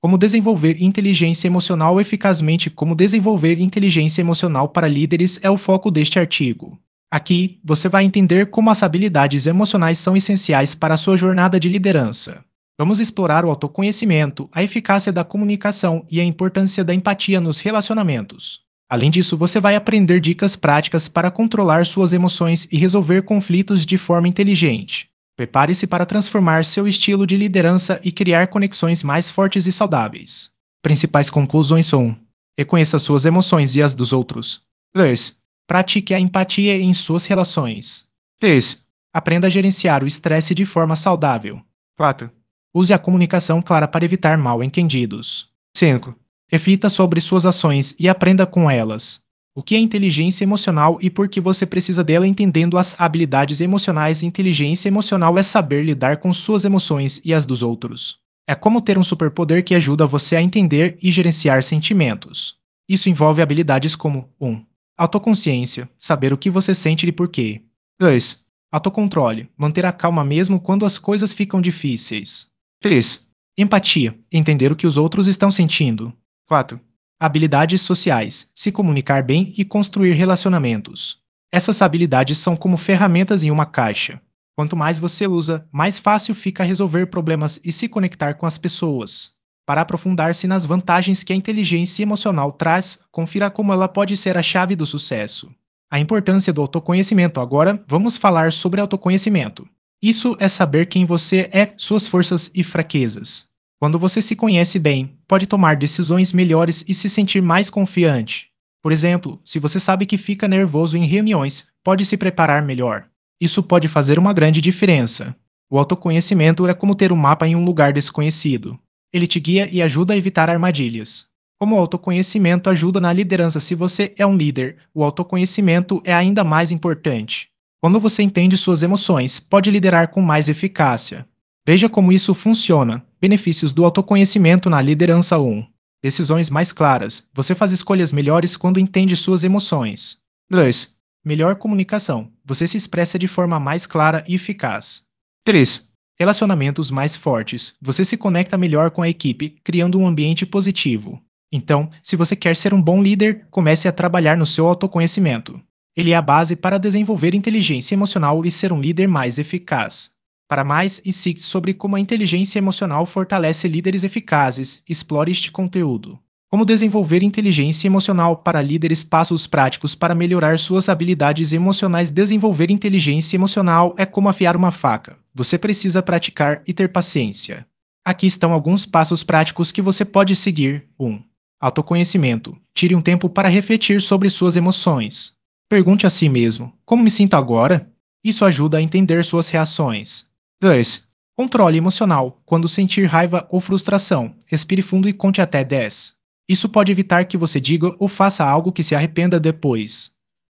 Como desenvolver inteligência emocional eficazmente. Como desenvolver inteligência emocional para líderes é o foco deste artigo. Aqui, você vai entender como as habilidades emocionais são essenciais para a sua jornada de liderança. Vamos explorar o autoconhecimento, a eficácia da comunicação e a importância da empatia nos relacionamentos. Além disso, você vai aprender dicas práticas para controlar suas emoções e resolver conflitos de forma inteligente. Prepare-se para transformar seu estilo de liderança e criar conexões mais fortes e saudáveis. Principais conclusões são: reconheça suas emoções e as dos outros. 2. Pratique a empatia em suas relações. 3. Aprenda a gerenciar o estresse de forma saudável. 4. Use a comunicação clara para evitar mal-entendidos. 5. Reflita sobre suas ações e aprenda com elas. O que é inteligência emocional e por que você precisa dela? Entendendo as habilidades emocionais. Inteligência emocional é saber lidar com suas emoções e as dos outros. É como ter um superpoder que ajuda você a entender e gerenciar sentimentos. Isso envolve habilidades como 1. Autoconsciência, saber o que você sente e por quê. 2. Autocontrole, manter a calma mesmo quando as coisas ficam difíceis. 3. Empatia, entender o que os outros estão sentindo. 4. Habilidades sociais, se comunicar bem e construir relacionamentos. Essas habilidades são como ferramentas em uma caixa. Quanto mais você usa, mais fácil fica resolver problemas e se conectar com as pessoas. Para aprofundar-se nas vantagens que a inteligência emocional traz, confira como ela pode ser a chave do sucesso. A importância do autoconhecimento. Agora, vamos falar sobre autoconhecimento. Isso é saber quem você é, suas forças e fraquezas. Quando você se conhece bem, pode tomar decisões melhores e se sentir mais confiante. Por exemplo, se você sabe que fica nervoso em reuniões, pode se preparar melhor. Isso pode fazer uma grande diferença. O autoconhecimento é como ter um mapa em um lugar desconhecido. Ele te guia e ajuda a evitar armadilhas. Como o autoconhecimento ajuda na liderança. Se você é um líder, o autoconhecimento é ainda mais importante. Quando você entende suas emoções, pode liderar com mais eficácia. Veja como isso funciona. Benefícios do autoconhecimento na liderança. 1. Decisões mais claras. Você faz escolhas melhores quando entende suas emoções. 2. Melhor comunicação. Você se expressa de forma mais clara e eficaz. 3. Relacionamentos mais fortes. Você se conecta melhor com a equipe, criando um ambiente positivo. Então, se você quer ser um bom líder, comece a trabalhar no seu autoconhecimento. Ele é a base para desenvolver inteligência emocional e ser um líder mais eficaz. Para mais insights sobre como a inteligência emocional fortalece líderes eficazes, explore este conteúdo. Como desenvolver inteligência emocional para líderes. Passos práticos para melhorar suas habilidades emocionais. Desenvolver inteligência emocional é como afiar uma faca. Você precisa praticar e ter paciência. Aqui estão alguns passos práticos que você pode seguir. 1. Autoconhecimento. Tire um tempo para refletir sobre suas emoções. Pergunte a si mesmo: como me sinto agora? Isso ajuda a entender suas reações. 2. Controle emocional. Quando sentir raiva ou frustração, respire fundo e conte até 10. Isso pode evitar que você diga ou faça algo que se arrependa depois.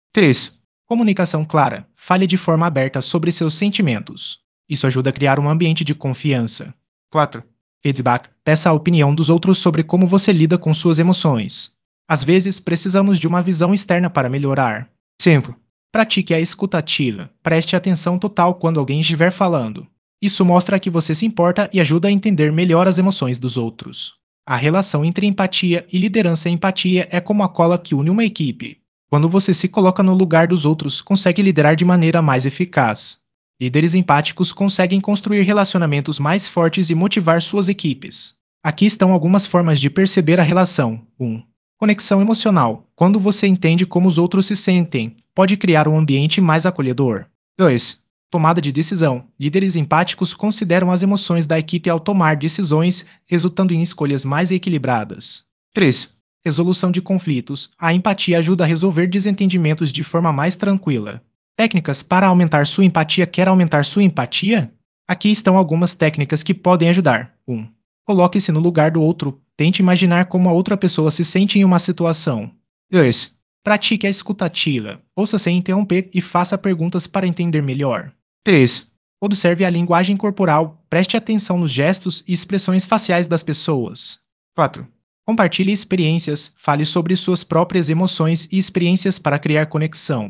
3. Comunicação clara. Fale de forma aberta sobre seus sentimentos. Isso ajuda a criar um ambiente de confiança. 4. Feedback. Peça a opinião dos outros sobre como você lida com suas emoções. Às vezes, precisamos de uma visão externa para melhorar. 5. Pratique a escuta ativa. Preste atenção total quando alguém estiver falando. Isso mostra que você se importa e ajuda a entender melhor as emoções dos outros. A relação entre empatia e liderança. Empatia é como a cola que une uma equipe. Quando você se coloca no lugar dos outros, consegue liderar de maneira mais eficaz. Líderes empáticos conseguem construir relacionamentos mais fortes e motivar suas equipes. Aqui estão algumas formas de perceber a relação. 1. Conexão emocional. Quando você entende como os outros se sentem, pode criar um ambiente mais acolhedor. 2. Tomada de decisão. Líderes empáticos consideram as emoções da equipe ao tomar decisões, resultando em escolhas mais equilibradas. 3. Resolução de conflitos. A empatia ajuda a resolver desentendimentos de forma mais tranquila. Técnicas para aumentar sua empatia. Quer aumentar sua empatia? Aqui estão algumas técnicas que podem ajudar. 1. Coloque-se no lugar do outro. Tente imaginar como a outra pessoa se sente em uma situação. 2. Pratique a escuta ativa. Ouça sem interromper e faça perguntas para entender melhor. 3. Observe a linguagem corporal. Preste atenção nos gestos e expressões faciais das pessoas. 4. Compartilhe experiências. Fale sobre suas próprias emoções e experiências para criar conexão.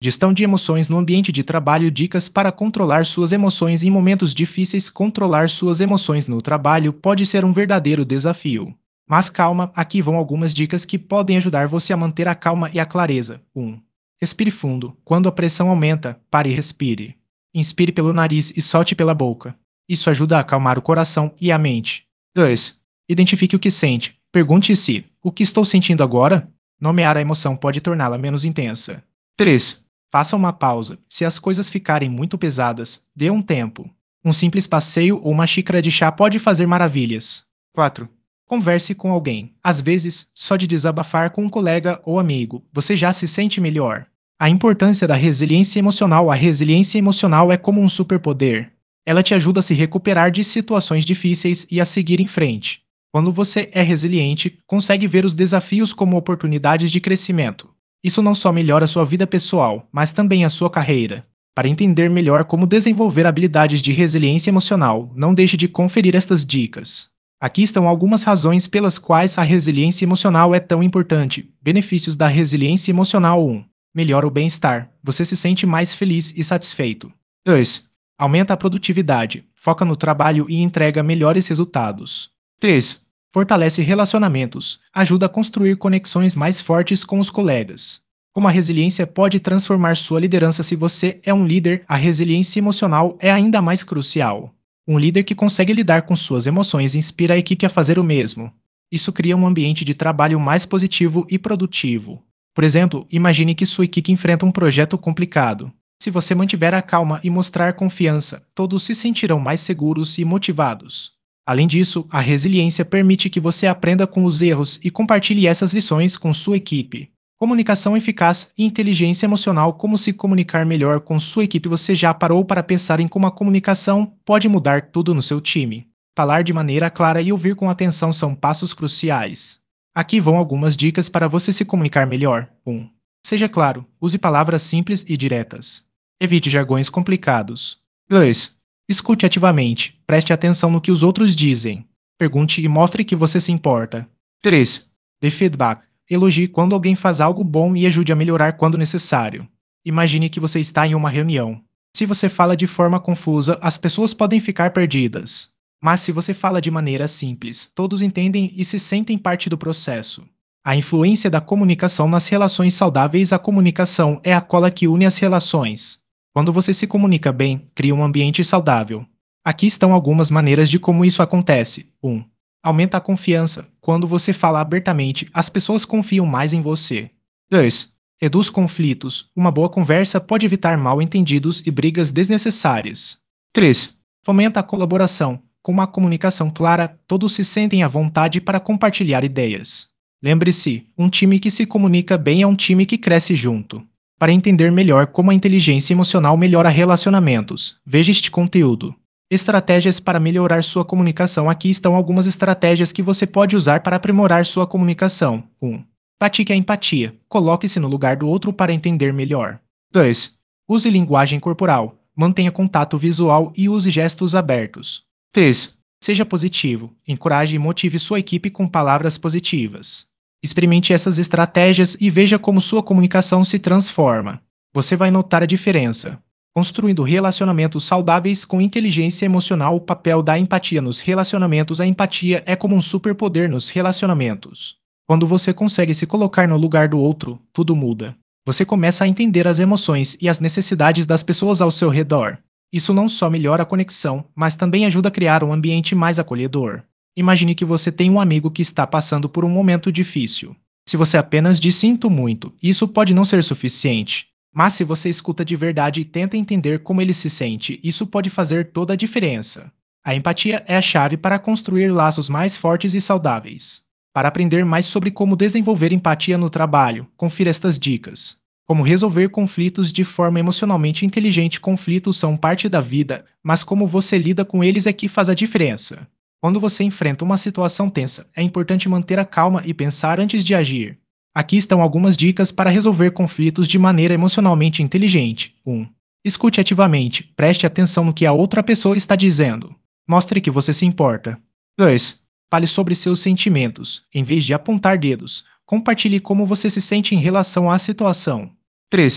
Gestão de emoções no ambiente de trabalho. Dicas para controlar suas emoções em momentos difíceis. Controlar suas emoções no trabalho pode ser um verdadeiro desafio. Mas calma, aqui vão algumas dicas que podem ajudar você a manter a calma e a clareza. 1. Respire fundo. Quando a pressão aumenta, pare e respire. Inspire pelo nariz e solte pela boca. Isso ajuda a acalmar o coração e a mente. 2. Identifique o que sente. Pergunte-se: o que estou sentindo agora? Nomear a emoção pode torná-la menos intensa. 3. Faça uma pausa. Se as coisas ficarem muito pesadas, dê um tempo. Um simples passeio ou uma xícara de chá pode fazer maravilhas. 4. Converse com alguém. Às vezes, só de desabafar com um colega ou amigo, você já se sente melhor. A importância da resiliência emocional. A resiliência emocional é como um superpoder. Ela te ajuda a se recuperar de situações difíceis e a seguir em frente. Quando você é resiliente, consegue ver os desafios como oportunidades de crescimento. Isso não só melhora sua vida pessoal, mas também a sua carreira. Para entender melhor como desenvolver habilidades de resiliência emocional, não deixe de conferir estas dicas. Aqui estão algumas razões pelas quais a resiliência emocional é tão importante. Benefícios da resiliência emocional. 1. Melhora o bem-estar. Você se sente mais feliz e satisfeito. 2. Aumenta a produtividade. Foca no trabalho e entrega melhores resultados. 3. Fortalece relacionamentos. Ajuda a construir conexões mais fortes com os colegas. Como a resiliência pode transformar sua liderança. Se você é um líder, a resiliência emocional é ainda mais crucial. Um líder que consegue lidar com suas emoções inspira a equipe a fazer o mesmo. Isso cria um ambiente de trabalho mais positivo e produtivo. Por exemplo, imagine que sua equipe enfrenta um projeto complicado. Se você mantiver a calma e mostrar confiança, todos se sentirão mais seguros e motivados. Além disso, a resiliência permite que você aprenda com os erros e compartilhe essas lições com sua equipe. Comunicação eficaz e inteligência emocional. Como se comunicar melhor com sua equipe. Você já parou para pensar em como a comunicação pode mudar tudo no seu time? Falar de maneira clara e ouvir com atenção são passos cruciais. Aqui vão algumas dicas para você se comunicar melhor. 1. Seja claro, use palavras simples e diretas. Evite jargões complicados. 2. Escute ativamente, preste atenção no que os outros dizem. Pergunte e mostre que você se importa. 3. Dê feedback. Elogie quando alguém faz algo bom e ajude a melhorar quando necessário. Imagine que você está em uma reunião. Se você fala de forma confusa, as pessoas podem ficar perdidas. Mas se você fala de maneira simples, todos entendem e se sentem parte do processo. A influência da comunicação nas relações saudáveis. A comunicação é a cola que une as relações. Quando você se comunica bem, cria um ambiente saudável. Aqui estão algumas maneiras de como isso acontece. 1. Aumenta a confiança. Quando você fala abertamente, as pessoas confiam mais em você. 2. Reduz conflitos. Uma boa conversa pode evitar mal-entendidos e brigas desnecessárias. 3. Fomenta a colaboração. Com uma comunicação clara, todos se sentem à vontade para compartilhar ideias. Lembre-se, um time que se comunica bem é um time que cresce junto. Para entender melhor como a inteligência emocional melhora relacionamentos, veja este conteúdo. Estratégias para melhorar sua comunicação. Aqui estão algumas estratégias que você pode usar para aprimorar sua comunicação. 1. Pratique a empatia. Coloque-se no lugar do outro para entender melhor. 2. Use linguagem corporal. Mantenha contato visual e use gestos abertos. 3. Seja positivo. Encoraje e motive sua equipe com palavras positivas. Experimente essas estratégias e veja como sua comunicação se transforma. Você vai notar a diferença. Construindo relacionamentos saudáveis com inteligência emocional. O papel da empatia nos relacionamentos. A empatia é como um superpoder nos relacionamentos. Quando você consegue se colocar no lugar do outro, tudo muda. Você começa a entender as emoções e as necessidades das pessoas ao seu redor. Isso não só melhora a conexão, mas também ajuda a criar um ambiente mais acolhedor. Imagine que você tem um amigo que está passando por um momento difícil. Se você apenas diz "sinto muito", isso pode não ser suficiente. Mas se você escuta de verdade e tenta entender como ele se sente, isso pode fazer toda a diferença. A empatia é a chave para construir laços mais fortes e saudáveis. Para aprender mais sobre como desenvolver empatia no trabalho, confira estas dicas. Como resolver conflitos de forma emocionalmente inteligente. Conflitos são parte da vida, mas como você lida com eles é que faz a diferença. Quando você enfrenta uma situação tensa, é importante manter a calma e pensar antes de agir. Aqui estão algumas dicas para resolver conflitos de maneira emocionalmente inteligente. 1. Escute ativamente, preste atenção no que a outra pessoa está dizendo. Mostre que você se importa. 2. Fale sobre seus sentimentos, em vez de apontar dedos. Compartilhe como você se sente em relação à situação. 3.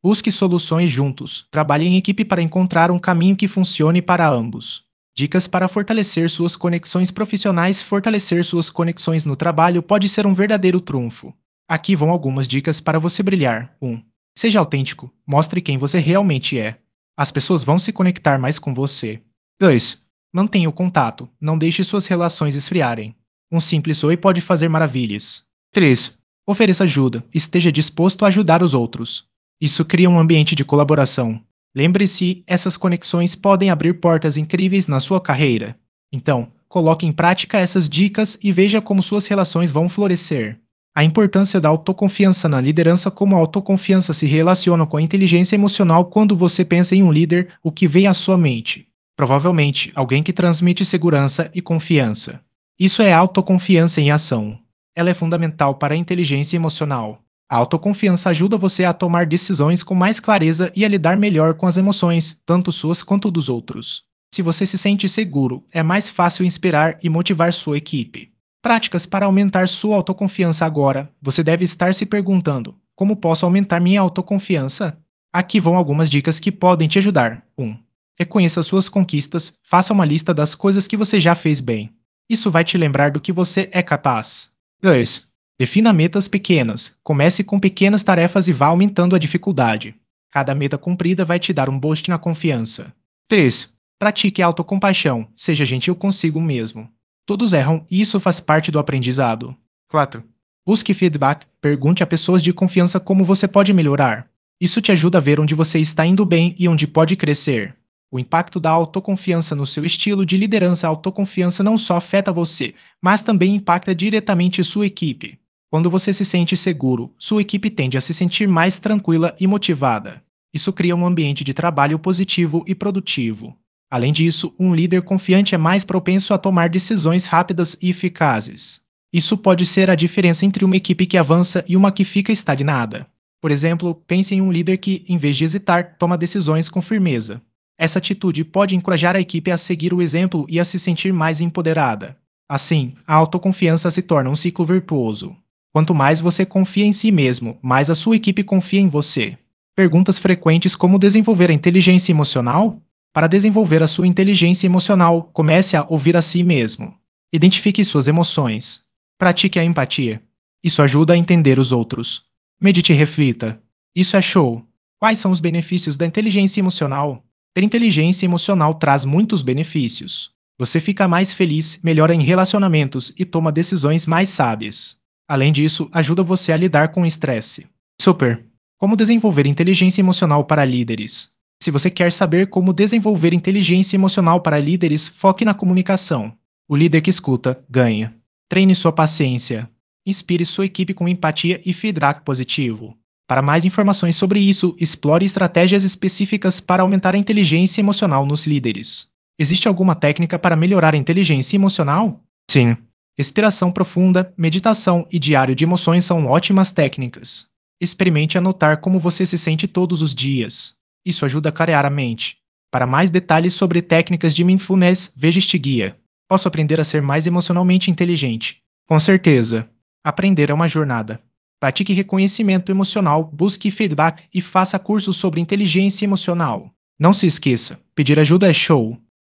Busque soluções juntos. Trabalhe em equipe para encontrar um caminho que funcione para ambos. Dicas para fortalecer suas conexões profissionais. Fortalecer suas conexões no trabalho pode ser um verdadeiro trunfo. Aqui vão algumas dicas para você brilhar. 1. Seja autêntico. Mostre quem você realmente é. As pessoas vão se conectar mais com você. 2. Mantenha o contato. Não deixe suas relações esfriarem. Um simples oi pode fazer maravilhas. 3. Ofereça ajuda. Esteja disposto a ajudar os outros. Isso cria um ambiente de colaboração. Lembre-se, essas conexões podem abrir portas incríveis na sua carreira. Então, coloque em prática essas dicas e veja como suas relações vão florescer. A importância da autoconfiança na liderança. Como a autoconfiança se relaciona com a inteligência emocional. Quando você pensa em um líder, o que vem à sua mente? Provavelmente, alguém que transmite segurança e confiança. Isso é autoconfiança em ação. Ela é fundamental para a inteligência emocional. A autoconfiança ajuda você a tomar decisões com mais clareza e a lidar melhor com as emoções, tanto suas quanto dos outros. Se você se sente seguro, é mais fácil inspirar e motivar sua equipe. Práticas para aumentar sua autoconfiança. Agora, você deve estar se perguntando: como posso aumentar minha autoconfiança? Aqui vão algumas dicas que podem te ajudar. 1. Reconheça suas conquistas. Faça uma lista das coisas que você já fez bem. Isso vai te lembrar do que você é capaz. 2. Defina metas pequenas. Comece com pequenas tarefas e vá aumentando a dificuldade. Cada meta cumprida vai te dar um boost na confiança. 3. Pratique a autocompaixão. Seja gentil consigo mesmo. Todos erram e isso faz parte do aprendizado. 4. Busque feedback. Pergunte a pessoas de confiança como você pode melhorar. Isso te ajuda a ver onde você está indo bem e onde pode crescer. O impacto da autoconfiança no seu estilo de liderança. A autoconfiança não só afeta você, mas também impacta diretamente sua equipe. Quando você se sente seguro, sua equipe tende a se sentir mais tranquila e motivada. Isso cria um ambiente de trabalho positivo e produtivo. Além disso, um líder confiante é mais propenso a tomar decisões rápidas e eficazes. Isso pode ser a diferença entre uma equipe que avança e uma que fica estagnada. Por exemplo, pense em um líder que, em vez de hesitar, toma decisões com firmeza. Essa atitude pode encorajar a equipe a seguir o exemplo e a se sentir mais empoderada. Assim, a autoconfiança se torna um ciclo virtuoso. Quanto mais você confia em si mesmo, mais a sua equipe confia em você. Perguntas frequentes: como desenvolver a inteligência emocional? Para desenvolver a sua inteligência emocional, comece a ouvir a si mesmo. Identifique suas emoções. Pratique a empatia. Isso ajuda a entender os outros. Medite e reflita. Isso é show. Quais são os benefícios da inteligência emocional? Ter inteligência emocional traz muitos benefícios. Você fica mais feliz, melhora em relacionamentos e toma decisões mais sábias. Além disso, ajuda você a lidar com o estresse. Super! Como desenvolver inteligência emocional para líderes? Se você quer saber como desenvolver inteligência emocional para líderes, foque na comunicação. O líder que escuta, ganha. Treine sua paciência. Inspire sua equipe com empatia e feedback positivo. Para mais informações sobre isso, explore estratégias específicas para aumentar a inteligência emocional nos líderes. Existe alguma técnica para melhorar a inteligência emocional? Sim. Respiração profunda, meditação e diário de emoções são ótimas técnicas. Experimente anotar como você se sente todos os dias. Isso ajuda a clarear a mente. Para mais detalhes sobre técnicas de mindfulness, veja este guia. Posso aprender a ser mais emocionalmente inteligente? Com certeza. Aprender é uma jornada. Pratique reconhecimento emocional, busque feedback e faça cursos sobre inteligência emocional. Não se esqueça, pedir ajuda é show.